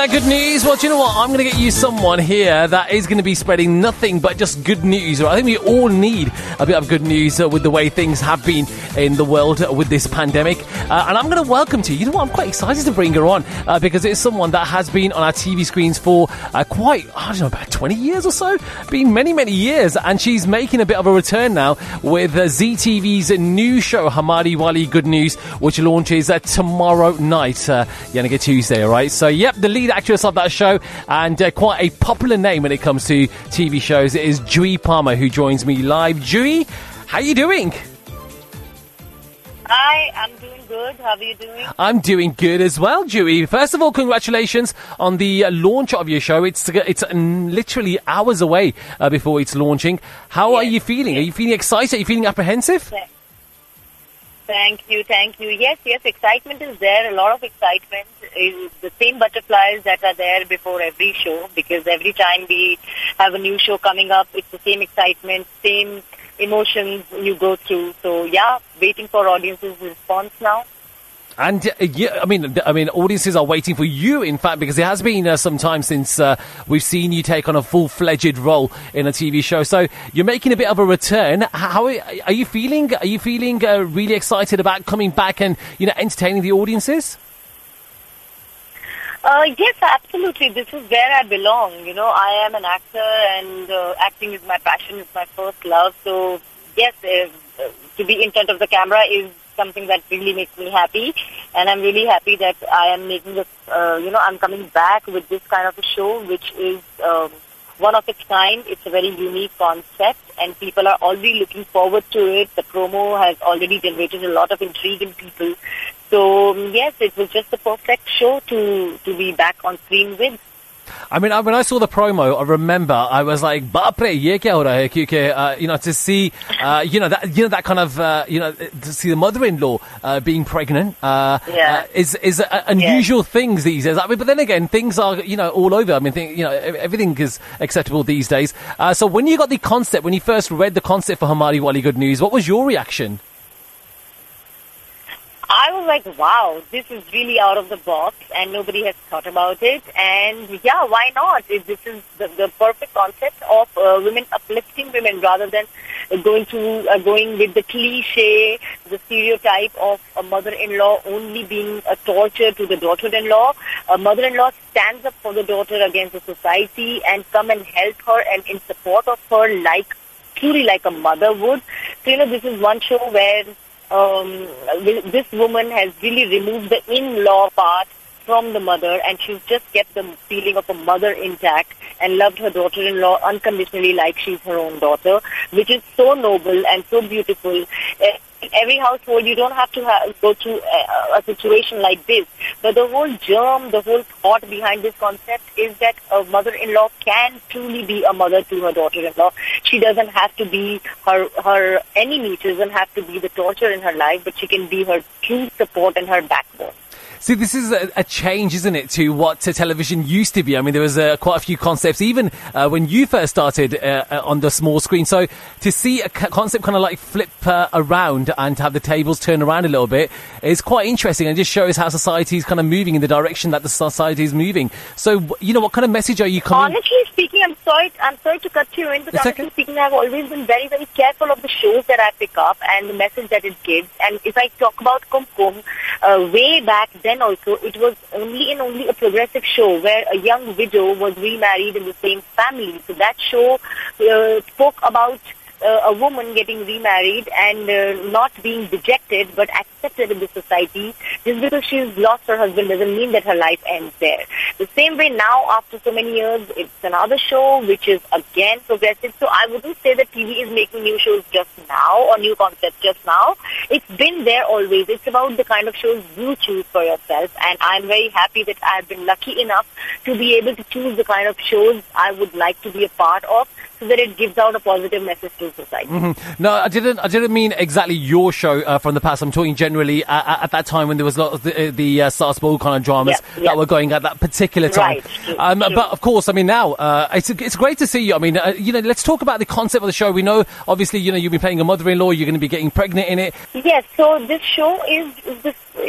that good news? Well, do you know what? I'm going to get you someone here that is going to be spreading nothing but just good news. Right? I think we all need a bit of good news with the way things have been in the world with this pandemic. And I'm going to welcome to you know what? I'm quite excited to bring her on because it's someone that has been on our TV screens for quite, I don't know, about 20 years or so. Been many, many years. And she's making a bit of a return now with ZTV's new show, Hamari Wali Good News, which launches tomorrow night, Yannick Tuesday, all right? So, yep, the lead actress of that show and quite a popular name when it comes to TV shows is Jui Palmer, who joins me live. Jui, how are you doing? Hi, I'm doing good. How are you doing? I'm doing good as well, Jui. First of all, congratulations on the launch of your show. It's literally hours away before it's launching. How are you feeling? Are you feeling excited? Are you feeling apprehensive? Thank you. Yes, excitement is there. A lot of excitement. Is the same butterflies that are there before every show, because every time we have a new show coming up, it's the same excitement, same emotions you go through. So, yeah, waiting for audience's response now. And yeah, I mean, audiences are waiting for you. In fact, because it has been some time since we've seen you take on a full-fledged role in a TV show. So you're making a bit of a return. How are you feeling? Are you feeling really excited about coming back and entertaining the audiences? Yes, absolutely. This is where I belong. I am an actor, and acting is my passion. It's my first love. So yes, to be in front of the camera is something that really makes me happy, and I'm really happy that I am making this, I'm coming back with this kind of a show, which is one of its kind. It's a very unique concept, and people are already looking forward to it. The promo has already generated a lot of intrigue in people. So, yes, it was just the perfect show to be back on screen with. I mean, when I saw the promo, I remember I was like, "Baapre, ye kya ho raha hai?" Kyunki, to see, that kind of, to see the mother-in-law being pregnant is unusual things these days. I mean, but then again, things are, all over. I mean, everything is acceptable these days. So when you got the concept, when you first read the concept for Hamari Wali Good News, what was your reaction? I was like, wow, this is really out of the box and nobody has thought about it. And yeah, why not? This is the perfect concept of women uplifting women rather than going with the cliche, the stereotype of a mother-in-law only being a torture to the daughter-in-law. A mother-in-law stands up for the daughter against the society and come and help her and in support of her truly like a mother would. So, this is one show where this woman has really removed the in-law part from the mother, and she's just kept the feeling of a mother intact and loved her daughter-in-law unconditionally like she's her own daughter, which is so noble and so beautiful. In every household, you don't have to go through a situation like this. But the whole germ, the whole thought behind this concept is that a mother-in-law can truly be a mother to her daughter-in-law. She doesn't have to be her enemy. She doesn't have to be the torture in her life, but she can be her true support and her backbone. See, this is a change, isn't it, to what television used to be? I mean, there was quite a few concepts, even when you first started on the small screen. So to see a concept kind of like flip around and to have the tables turn around a little bit is quite interesting, and just shows how society is kind of moving in the direction that the society is moving. So, what kind of message are you coming? Honestly speaking, I'm sorry to cut you in, but honestly speaking, I've always been very, very careful of the shows that I pick up and the message that it gives. And if I talk about Kumkum, way back then also, it was only a progressive show where a young widow was remarried in the same family. So that show spoke about a woman getting remarried and not being dejected but accepted in the society. Just because she's lost her husband doesn't mean that her life ends there. The same way now, after so many years, it's another show which is again progressive. So I wouldn't say that TV is making new shows just now or new concepts just now. It's been there always. It's about the kind of shows you choose for yourself, and I'm very happy that I've been lucky enough to be able to choose the kind of shows I would like to be a part of, so that it gives out a positive message to society. Mm-hmm. No, I didn't mean exactly your show from the past. I'm talking generally at that time when there was a lot of the Stars Ball kind of dramas that were going at that particular time. Right. But of course, I mean, now it's great to see you. I mean, let's talk about the concept of the show. We know, obviously, you've been playing a mother-in-law. You're going to be getting pregnant in it. Yes. So this show is this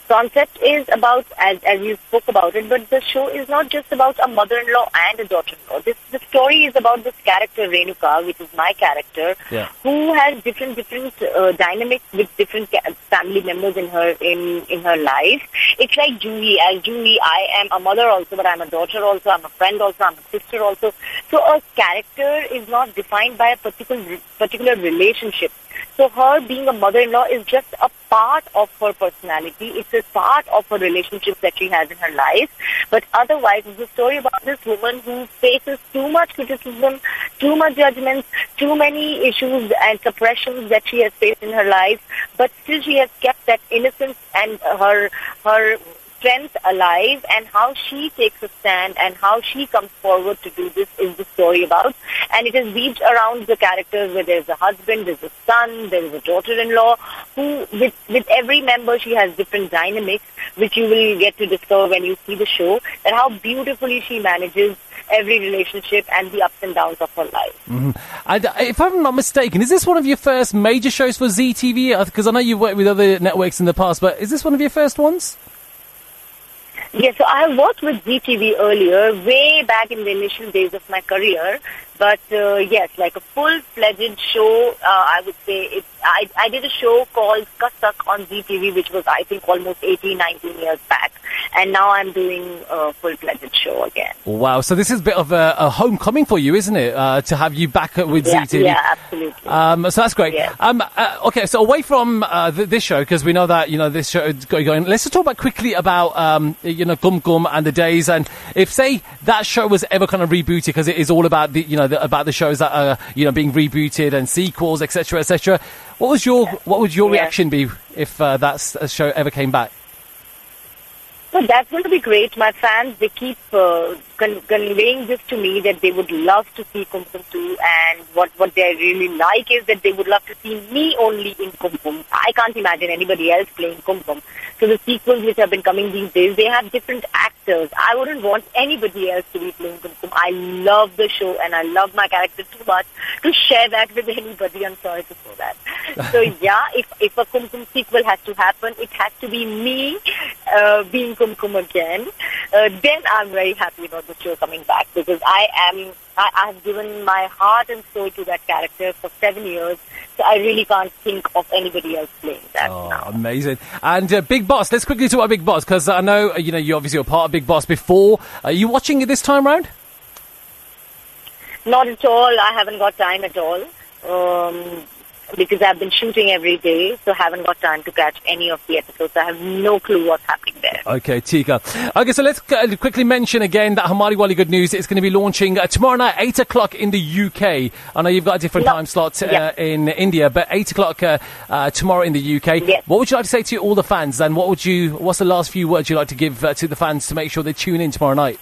concept is about, as you spoke about it, but the show is not just about a mother-in-law and a daughter-in-law. The story is about this character Renuka, which is my character, who has different dynamics with different family members in her life. It's like Juhi. As Juhi, I am a mother also, but I'm a daughter also, I'm a friend also, I'm a sister also. So a character is not defined by a particular relationship. So her being a mother-in-law is just a part of her personality. It's a part of her relationships that she has in her life. But otherwise, it's a story about this woman who faces too much criticism, too much judgments, too many issues and suppressions that she has faced in her life. But still she has kept that innocence and her strength alive, and how she takes a stand and how she comes forward to do this is the story about. And it is weaved around the characters where there's a husband, there's a son, there is a daughter-in-law, who with every member she has different dynamics, which you will get to discover when you see the show, and how beautifully she manages every relationship and the ups and downs of her life. Mm-hmm. And if I'm not mistaken, is this one of your first major shows for Zee TV? Because I know you've worked with other networks in the past, but is this one of your first ones? Yes, so I have worked with Zee TV earlier, way back in the initial days of my career. But yes, like a full-fledged show, I would say I did a show called Kasak on Zee TV, which was, I think, almost 18, 19 years back. And now I'm doing a full-fledged show again. Wow, so this is a bit of a homecoming for you, isn't it, to have you back with Zee TV? Yeah, absolutely. So that's great. Yes. Okay, so away from this show, because we know that, this show is going, let's just talk quickly about, Kum Kum and the days. And if, say, that show was ever kind of rebooted, because it is all about about the shows that are being rebooted and sequels, etc., etc. What would your reaction be if that show ever came back? So that's going to be great. My fans, they keep conveying this to me, that they would love to see Kum Kum 2, and what they really like is that they would love to see me only in Kum Kum. I can't imagine anybody else playing Kum Kum. So the sequels which have been coming these days, they have different actors. I wouldn't want anybody else to be playing Kum Kum. I love the show and I love my character too much to share that with anybody. I'm sorry to say that. So yeah, if a Kum Kum sequel has to happen, it has to be me being Kum Kum again. Then I'm very happy about the show coming back, because I have given my heart and soul to that character for 7 years. So I really can't think of anybody else playing that now. Amazing. And Big Boss, let's quickly talk about Big Boss, because I know, you obviously were part of Big Boss before. Are you watching it this time round? Not at all. I haven't got time at all. Because I've been shooting every day, so haven't got time to catch any of the episodes. I have no clue what's happening there. Okay, Tika. Okay, so let's quickly mention again that Hamari Wali Good News is going to be launching tomorrow night, 8 o'clock in the UK. I know you've got a different time slot in India, but 8 o'clock tomorrow in the UK. Yes. What would you like to say to all the fans, and what's the last few words you'd like to give to the fans to make sure they tune in tomorrow night?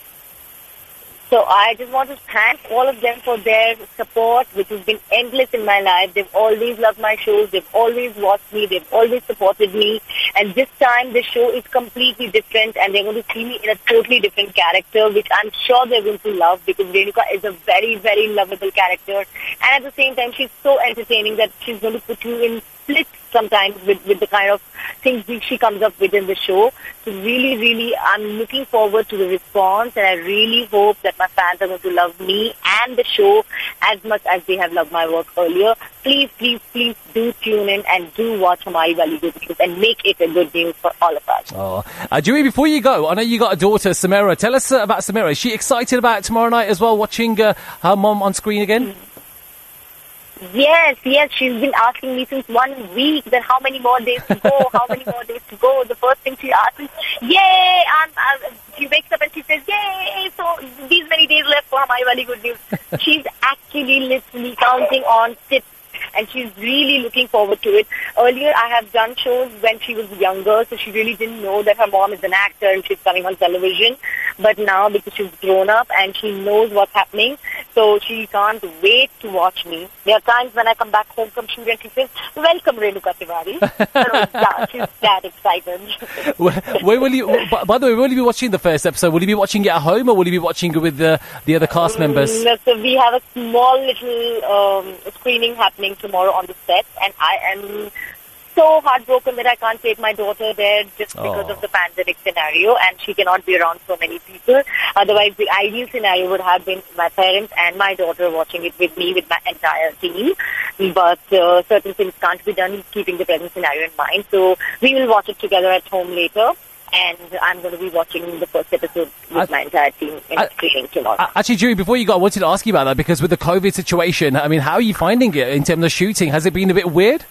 So I just want to thank all of them for their support, which has been endless in my life. They've always loved my shows. They've always watched me. They've always supported me. And this time, the show is completely different, and they're going to see me in a totally different character, which I'm sure they're going to love, because Renuka is a very, very lovable character. And at the same time, she's so entertaining that she's going to put you in splits sometimes with the kind of things she comes up with in the show. So really, really, I'm looking forward to the response, and I really hope that my fans are going to love me and the show as much as they have loved my work earlier. Please, please, please do tune in and do watch Hamari Wali Good News and make it a good news for all of us. Juhi, before you go, I know you got a daughter, Samira. Tell us about Samira. Is she excited about tomorrow night as well, watching her mom on screen again? Yes, she's been asking me since 1 week that how many more days to go, The first thing she asks is, yay, she wakes up and she says, yay, so these many days left for Hamari Wali Good News. She's actually literally counting on tips, and she's really looking forward to it. Earlier, I have done shows when she was younger, so she really didn't know that her mom is an actor and she's coming on television. But now, because she's grown up and she knows what's happening, so she can't wait to watch me. There are times when I come back home from shoot and she says, welcome, Renuka Tiwari. So, she's that excited. Where will you, by the way, will you be watching the first episode? Will you be watching it at home, or will you be watching it with the other cast members? So we have a small little screening happening tomorrow on the set, and I am so heartbroken that I can't take my daughter there just because of the pandemic scenario, and she cannot be around so many people. Otherwise, the ideal scenario would have been my parents and my daughter watching it with me, with my entire team. But certain things can't be done keeping the present scenario in mind. So we will watch it together at home later. And I'm going to be watching the first episode with my entire team in screening tomorrow. Actually, Julie, before you go, I wanted to ask you about that, because with the COVID situation, I mean, how are you finding it in terms of shooting? Has it been a bit weird?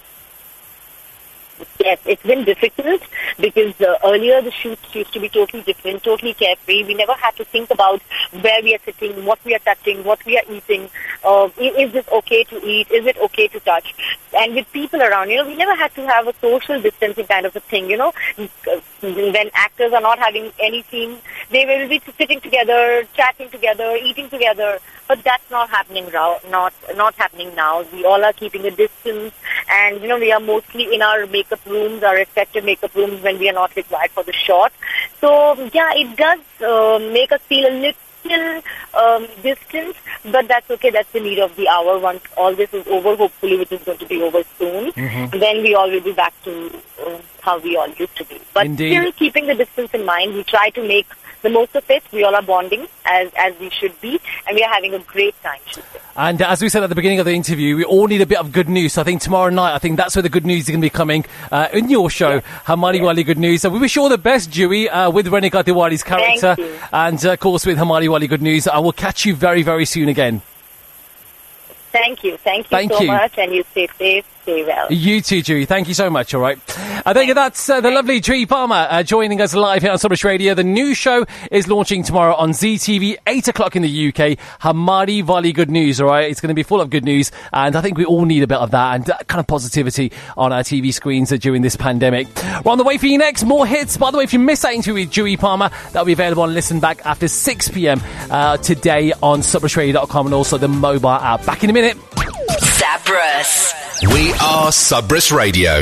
Yes, it's been difficult because earlier the shoots used to be totally different, totally carefree. We never had to think about where we are sitting, what we are touching, what we are eating. Is this okay to eat? Is it okay to touch? And with people around, we never had to have a social distancing kind of a thing, When actors are not having any scene, they will be sitting together, chatting together, eating together. But that's not happening now. Not happening now. We all are keeping a distance, and we are mostly in our makeup rooms, our respective makeup rooms, when we are not required for the shot. So yeah, it does make us feel a little distant, but that's okay. That's the need of the hour. Once all this is over, hopefully, which is going to be over soon, then we all will be back to how we all used to be. But still keeping the distance in mind, we try to make the most of it. We all are bonding as we should be, and we are having a great time shooting. And as we said at the beginning of the interview, we all need a bit of good news. So I think tomorrow night, that's where the good news is going to be coming in your show, Hamari Wali Good News. So we wish you all the best, Juhi, with Renika Tiwari's character, and of course with Hamari Wali Good News. I will catch you very, very soon again. Thank you so much, and you stay safe, stay well. You too, Juhi. Thank you so much. All right. I think that's the lovely Juhi Palmer joining us live here on Subrish Radio. The new show is launching tomorrow on ZTV, 8 o'clock in the UK. Hamari Wali Good News, all right? It's going to be full of good news, and I think we all need a bit of that and kind of positivity on our TV screens during this pandemic. We're on the way for you next. More hits. By the way, if you missed that interview with Juhi Palmer, that'll be available on Listen Back after 6 p.m. Today on subrishradio.com and also the mobile app. Back in a minute. Sabras. We are Sabras Radio.